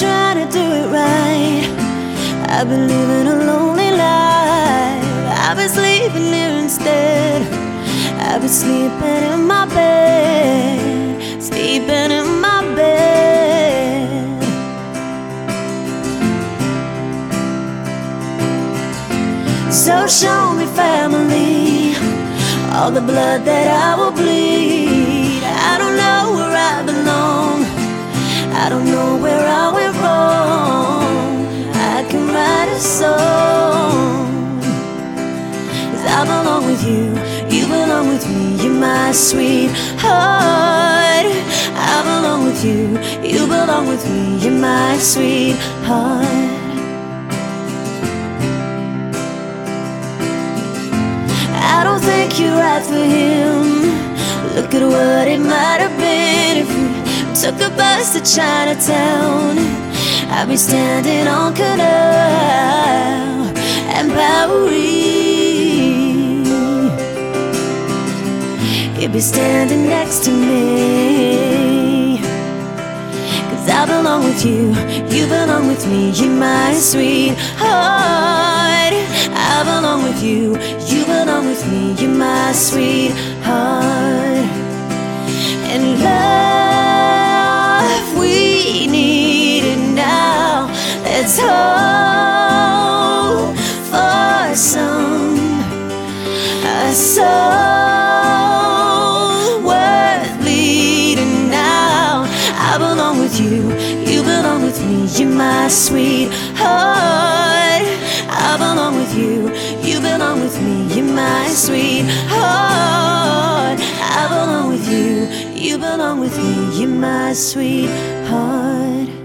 trying to do it right. I've been living a lonely life. I've been sleeping here instead. I've been sleeping in my bed, sleeping in my bed. So show me, family, all the blood that I will bleed. I don't know where I belong, I don't know where I went wrong. I can write a song, 'cause I belong with you, you belong with me, you're my sweetheart. I belong with you, you belong with me, you're my sweetheart. I don't think you're right for him. Look at what it might have been if we took a bus to Chinatown. I'd be standing on Canal and Bowery. You'd be standing next to me, 'cause I belong with you, you belong with me, you're my sweetheart. I belong with you, you belong with me, you're my sweetheart. And love, we need it now. Let's hope for a soul worth leading now. I belong with you, you belong with me, you're my sweetheart. I belong with you, you belong with me, you're my sweetheart. I belong with you, you belong with me, you're my sweetheart.